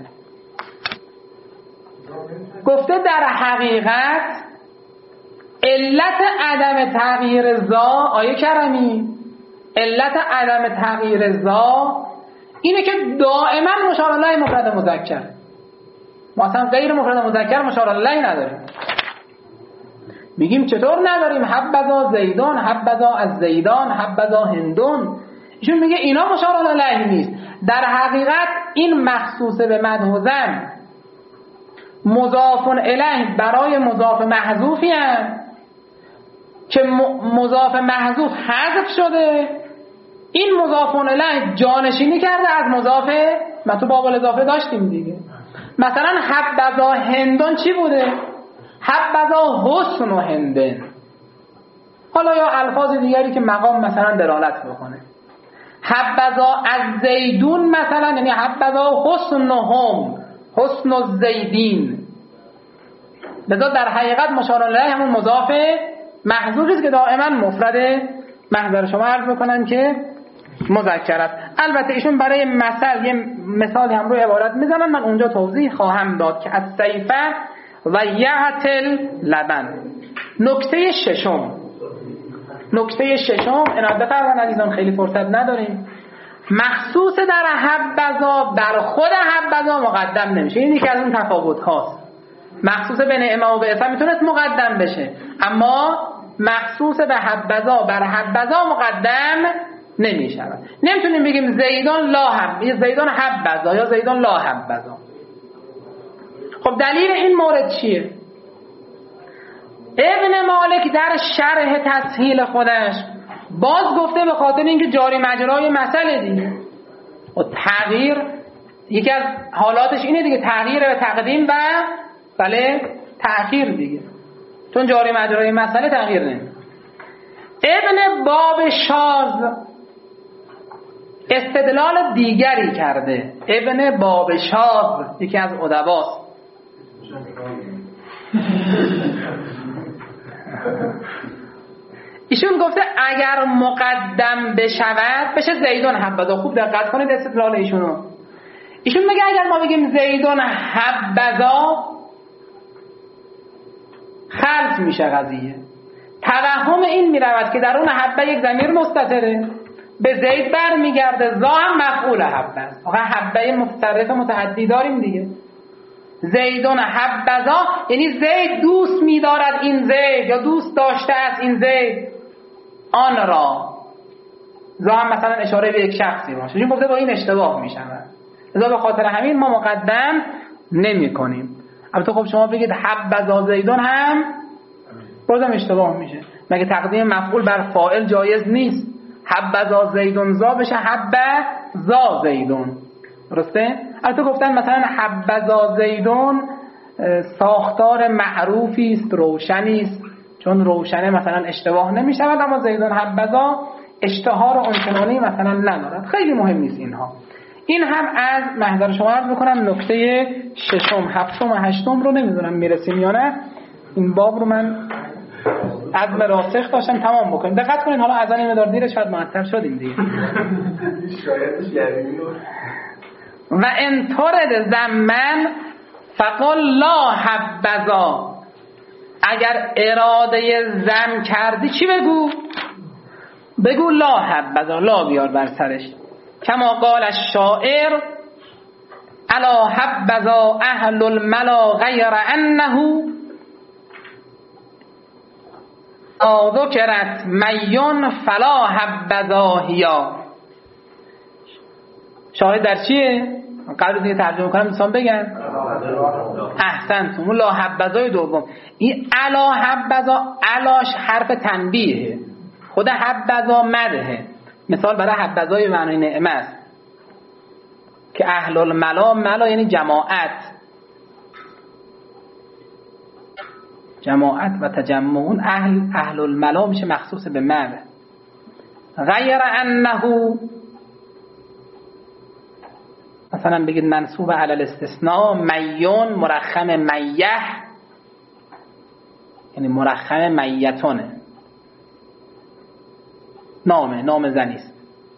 گفته در حقیقت علت عدم تغییر ذا، آیه کرمی علت عدم تغییر ذا اینه که دائما مشار الیه مفرد مذکر، ما اصلا غیر مفرد مذکر مشار الیه نداریم. میگیم چطور نداریم؟ حبذا زیدان، حبذا از زیدان، حبذا هندون. ایشون میگه اینا مشار الیه نیست. در حقیقت این مخصوص به مدح و ذم مضاف الیه برای مضاف محذوفی هست که مضاف محذوف حذف شده، این مضاف الیه جانشینی کرده از مضاف. ما تو باب الاضافه داشتیم دیگه، مثلا حبذا هندون چی بوده؟ حبذا حسن و هندن. حالا یا الفاظ دیگری که مقام مثلا دلالت بکنه، حبذا از زیدون مثلا، یعنی حبذا حسن و هم، حسن و زیدین. لذا در حقیقت مشار الیه همون مضاف محذوفی است که دائما مفرد محضر شما عرض بکنن که مذکر است. البته ایشون برای مثل یه مثال هم روی عبارت میزنن، من اونجا توضیح خواهم داد که از سیفه و یعت لبن. نکته ششم نکته ششم عنایت بفرمایید عزیزان، خیلی فرصت نداریم. مخصوص در حبذا بر خود حبذا مقدم نمیشه، این یکی از اون تفاوت هاست. مخصوص به نعمه و بعثه میتونست مقدم بشه، اما مخصوص به حبذا بر حبذا مقدم نمیشود. نمیتونیم بگیم زیدان لا هم یا زیدان حبذا یا زیدان لا حبذا. خب دلیل این مورد چیه؟ ابن مالک در شرح تسهیل خودش باز گفته به خاطر اینکه جاری مجرای مسئله دیگه، و تغییر یکی از حالاتش اینه دیگه، تغییر و تقدیم و بله تأخیر دیگه، چون جاری مجرای مسئله تغییر نمیکنه. ابن باب شاذ استدلال دیگری کرده. ابن باب شاذ یکی از ادباست. ایشون گفته اگر مقدم بشود بشه زیدون حبذا. خوب دقت کنید استدلال ایشونو. ایشون میگه اگر ما بگیم زیدون حبذا خلط میشه قضیه. توهم این میرود که در اون حبه یک ضمیر مستتره به زید بر میگرده، زا هم مفعول حبه است. آخه حبه متصرف متعدی داریم دیگه. زیدون حبذا یعنی زید دوست می‌دارد این زید یا دوست داشته است این زید آن را. زا هم مثلا اشاره به یک شخصی باشه، چون گفته با این اشتباه میشود. لذا به خاطر همین ما مقدم نمی کنیم. البته خب شما بگید حبذا زیدون هم بازم اشتباه میشه. مگه تقدیم مفعول بر فاعل جایز نیست؟ حبذا زیدون زا بشه حبذا زیدون، درسته؟ البته گفتن مثلا حبذا زیدون ساختار معروفی است، روشنی است، چون روشنه مثلا اشتباه نمی شود، اما زیدون حبذا اشتهار آنچنانی مثلا ندارد. خیلی مهم نیست اینها. این هم از محضر شما عرض میکنم نکته ششم، هفتم و هشتم رو نمیدونم میرسیم یا نه. این باب رو من عزم راسخ داشتم تمام بکنیم. دقت کنین، حالا از این مدار دیره شاید معطل شدیم دیگه. شایدش یعنی و ان ترد زمن فقل لا حبذا، اگر اراده زم کردی چی بگو؟ بگو لا حبذا، لا بیار بر سرش. کما قال الشاعر الا حبذا اهل الملا غیر انه ذکرت میون فلا حبذا هیا. شاهد در چیه؟ قبل دیگه ترجمه کنم دوستان بگن. احسنتم. لا حبذای دوم، این الا حبذا، الاش حرف تنبیهه، خود حبذا مدحه. مثال برای حبذای معنی نعمه است که اهل الملا، ملا یعنی جماعت، جماعت و تجمعون، اهل اهل الملا میشه مخصوص به معنی. غیر انه مثلا بگید منصوب علی الاستثناء، میون مرخم میه یعنی مرخم میتونه، نامه نام زنیست.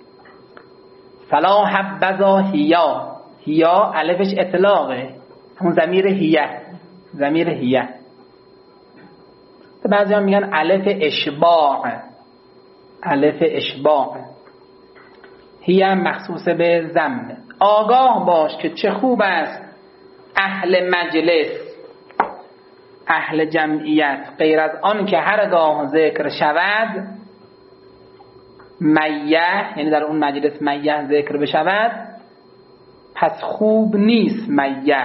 فلا حبذا هیا، هیا الفش اطلاقه، همون ضمیر هیه، ضمیر هیه. بعضی هم میگن الف اشباع، الف اشباع. هیه مخصوص به ضم. آگاه باش که چه خوب است اهل مجلس، اهل جمعیت، غیر از آن که هرگاه ذکر شود میه، یعنی در اون مجلس میه ذکر بشود، پس خوب نیست میه.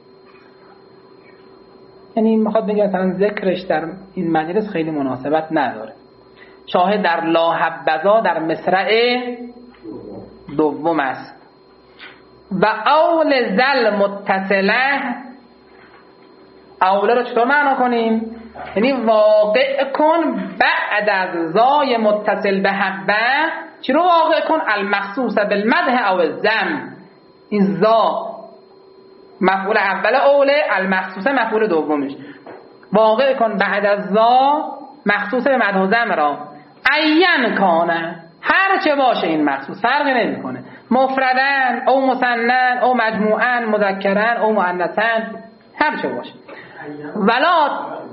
یعنی میخواد بگه مثلا ذکرش در این مجلس خیلی مناسبت نداره. شاهد در لا حبذا در مصرع دوم است. و اول زل متصله، اوله رو چطور معنا کنیم؟ یعنی واقع کن بعد از زای متصل به حبه، چی رو واقع کن؟ المخصوص بالمدح او الذم. این زا مفعول اول اوله، المخصوص مفعول دومش. واقع کن بعد از زا مخصوص به مدح و ذم را. عین کانه، هر چه باشه این مخصوص، فرقی نمیکنه، مفردن او مثنن او مجموعن، مذکرن او مؤنثن، هر چه باشه. ولا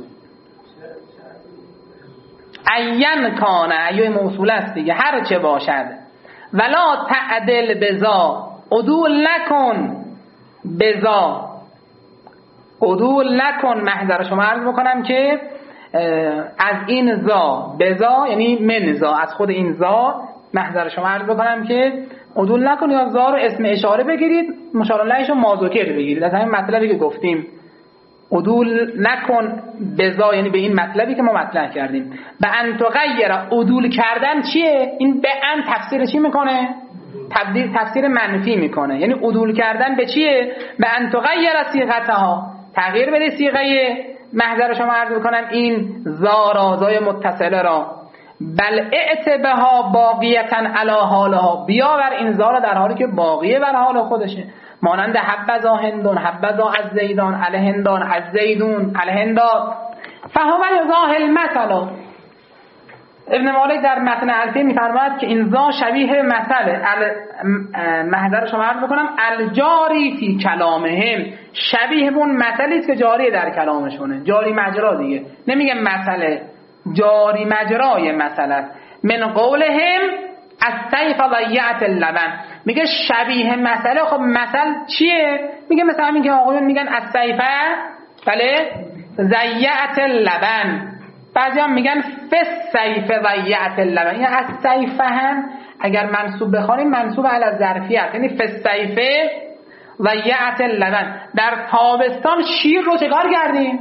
عین کانه، ایوه موصول است دیگه، هر چه باشد. ولا تعدل بزا، عدول نکن بزا، عدول نکن. محضر شما عرض بکنم که از این زا، بزا یعنی من زا، از خود این زا محضر شما عرض بکنم که عدول نکن، یا زا رو اسم اشاره بگیرید، مشارلهش رو مازوکر بگیرید. از همین مطلبی که گفتیم عدول نکن بزا، یعنی به این مطلبی که ما مطرح کردیم. به ان تغیر، عدول کردن چیه؟ این به ان تفسیر چی میکنه؟ تبدیل، تفسیر منفی میکنه. یعنی عدول کردن به چیه؟ به ان تغیر صیغتها، تغییر بده صیغه محضر شما عرض بکنم این زا را، زای متصله را. بل اعتبها باقیتا علی حالها، بیاور این زا را در حالی که باقیه بر حال خودشه. مانند حبذا هندون، حبذا از زیدان، علی هندان، از زیدون، علی هندات. فهو یضاهی المثل. ابن مالک در متن الفیه می‌فرماید که این زا شبیه مثل محضر شما عرض بکنم الجاری فی کلامهم، شبیه به اون مثلی است که جاری در کلامشونه، جاری مجرا دیگه، نمیگه مثل، جاری مجرای مثل است. من قولهم السیف ضیعت اللبن، میگه شبیه مثل. خب مثل چیه؟ میگه مثلا همین که آقایون میگن السیف، بله، ضیعت اللبن. بعضی هم میگن فالسیف ضیعت اللبن. یعنی از سیف هم اگر منصوب بخوانیم منصوب علی ظرفیت، یعنی فالسیف ضیعت اللبن. در تابستان شیر رو چکار کردیم؟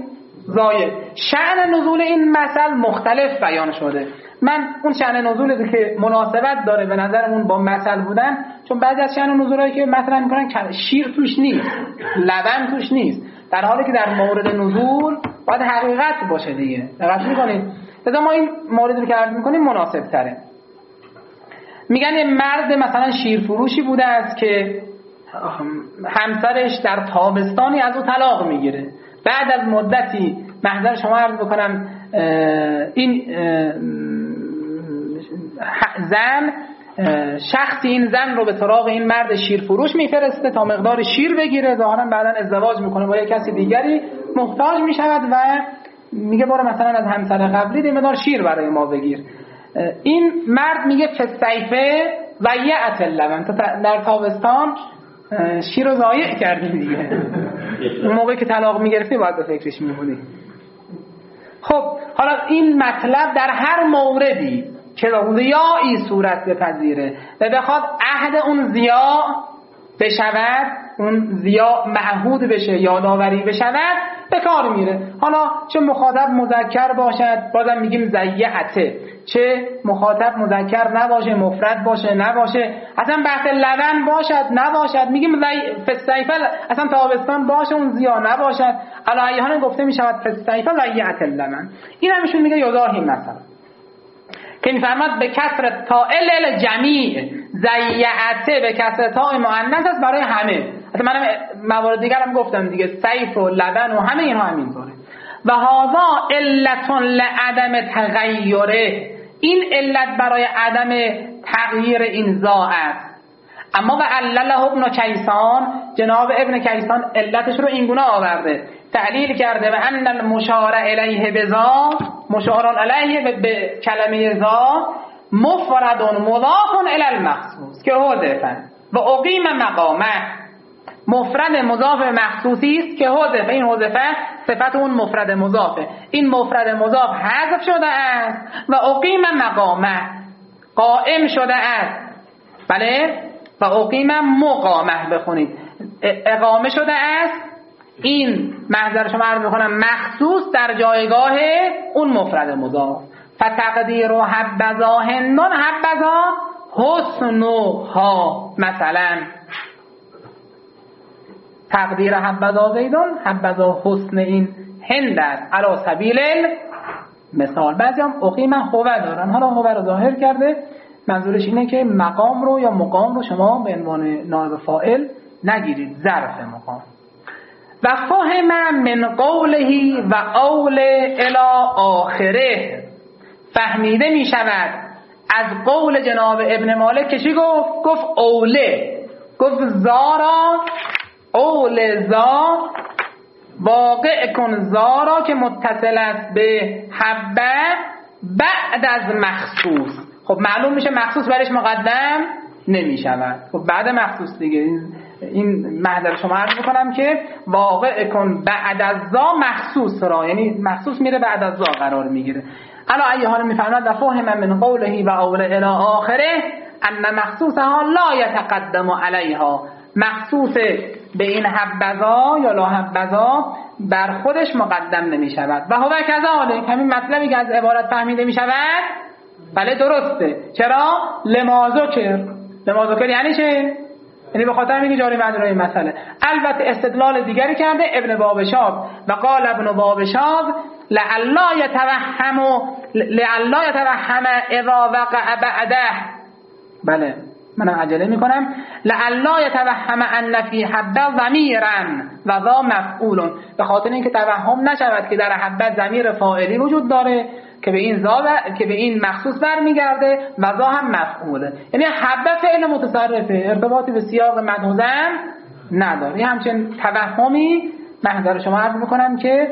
زاید. شأن نزول این مثل مختلف بیان شده. من اون شأن نزولی که مناسبت داره به نظرمون با مثل بودن، چون بعضی از شأن نزولایی که مطرح میکنن شیر توش نیست، لبن توش نیست، در حالی که در مورد نزول باید حقیقت باشه دیگه. دقت میکنید؟ لذا ما این موردی رو که عرض میکنیم مناسب تره. میگن یه مرد مثلا شیرفروشی بوده است که همسرش در تابستانی از او طلاق میگیره. بعد از مدتی محضر شما عرض بکنم این زن شخصی این زن رو به سراغ این مرد شیرفروش میفرسته تا مقدار شیر بگیره. ظاهرا بعدا ازدواج میکنه با یک کسی دیگری، محتاج میشود و میگه برو مثلا از همسر قبلی ده مقدار شیر برای ما بگیر. این مرد میگه فسیفه و یعت اللبن، تو در تابستان شیر رو ضایع کردی دیگه. اون موقعی که طلاق میگرفتی باید به فکرش میبودی. خب حالا این مطلب در هر موردی که ضیایی صورت بپذیره و بخواد عهد اون ضیا بشود، اون ضیا معهود بشه، یادآوری بشود، به کار میره. حالا چه مخاطب مذکر باشد بازم میگیم ضیعته، چه مخاطب مذکر نباشه، مفرد باشه نباشه، اصلا بحث لبن باشد نباشد، میگیم فسیفل اصلا تابستان باشه اون ضیا نباشد، علیهان گفته میشود فسیفل ضیعت اللبن. این همشون میگه یضاهی مثلا که میفرماد به کسر تائل الجمیع، ضیعته به کسر تاء مؤنث است برای همه. اصلا منم موارد دیگر هم گفتم دیگه، سیف و لبن و همه اینها همینطوره. و هذا علت لعدم تغیره، این علت برای عدم تغییر این ضا است. اما و علله ابن کیسان، جناب ابن کیسان علتش رو اینگونه آورده، تعلیل کرده و ان المشار الیه بذا، مشار علیه به کلمه ذا مفرد مضاف الی المخصوص که حذف و اقیم مقامه، مفرد مضاف مخصوصی است که حذف، این حذف صفت اون مفرد مضافه، این مفرد مضاف حذف شده است و اقیم مقامه، قائم شده است. بله، و اقیم مقامه بخونید، اقامه شده است. این محضر شما عرض میکنم مخصوص در جایگاه اون مفرد مضاف. فتقدیر و حبذا هندون حبذا حسنها، مثلا تقدیر حبذا زیدون حبذا حسن این هند است علی سبیل مثال. بعضی هم اقیمه هوه دارن، حالا هوه رو ظاهر کرده، منظورش اینه که مقام رو یا مقام رو شما به عنوان نائب فاعل نگیرید، ظرف مقام. و فهم من قوله و قول الی آخره، فهمیده می شود از قول جناب ابن مالک که چی گفت؟ گفت اوله، گفت زارا، قول زا واقع کن زارا که متصل است به حبه بعد از مخصوص. خب معلوم میشه مخصوص برش مقدم نمی شود. خب بعد مخصوص دیگه این محضر شما عرض میکنم که واقع کن بعد از زا مخصوص را، یعنی مخصوص میره بعد از زا قرار میگیره. الا ای حال میفرماد و فهم من قوله و اول الی آخره ان مخصوصها لا یتقدم علیها، مخصوص به این حبذا یا لا حبذا بر خودش مقدم نمی شود. و هو کذالک، همین مطلبی که از عبارت فهمیده می شود بله درسته. چرا؟ لما ذکر، لما ذکر یعنی چه؟ یعنی به خاطر میگه جاری مدرای مسئله. البته استدلال دیگری کرده ابن بابشاب و قال ابن بابشاب لعلا یتوهم لعلا یتوهم اذا وقع بعده، بله منم عجله میکنم، لعلا یتوهم ان فی حبه ضمیرا و ذا مفعول، به خاطر اینکه توهم نشود که در حبه ضمیر فاعلی وجود داره که به این ذا که به این مخصوص برمیگرده و ذا هم مفعوله، یعنی حبه فعل متصرفه، ارتباطی به سیاق مدحوزم نداره. یه همچین توهمی محضر شما عرض میکنم که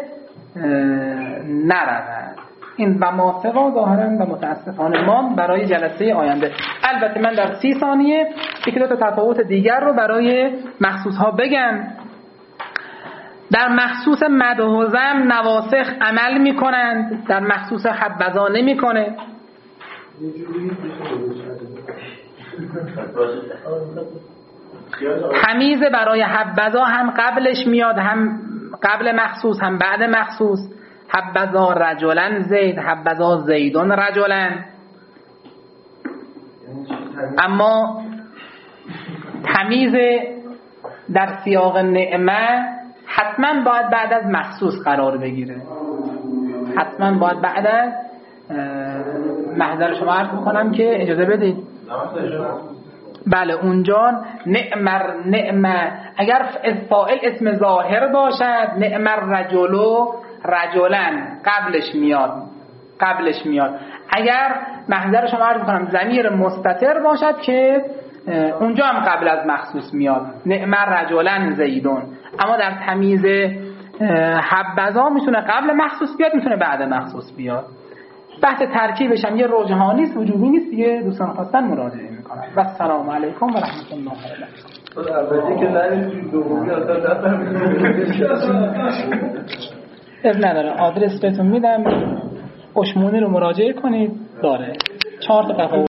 نرود. این و موافقا ظاهرا و متاسفانه ما برای جلسه آینده. البته من در سی ثانیه یک دو تا تفاوت دیگر رو برای مخصوص ها بگم. در مخصوص مدح و ذم نواسخ عمل میکنند، در مخصوص حبذا نمیکنه. تمیز برای حبذا هم قبلش میاد، هم قبل مخصوص هم بعد مخصوص. حبذا رجلا زید، حبذا زیدون رجلا. اما تمیز در سیاق نعمه حتما باید بعد از مخصوص قرار بگیره، حتما باید بعد از محضر شما عرض میکنم که اجازه بدید. بله اونجا نعمر نعمه اگر فاعل اسم ظاهر باشد نعمر رجلو رجلن قبلش میاد، قبلش میاد. اگر محضر شما عرض میکنم ضمیر مستتر باشد که اونجا هم قبل از مخصوص میاد، نعمر رجلن زیدون. اما در تمیز حبذا میتونه قبل مخصوص بیاد، میتونه بعد مخصوص بیاد. بحث ترکیبش هم یه رجحانی نیست، وجوبی نیست دیگه. دوستان خواستن مراجعه میکنن. و السلام علیکم و رحمت الله و البته که نرید دومی اصلا اب نداره، آدرس بهتون میدم، اشمونی رو مراجعه کنید. داره چهار تا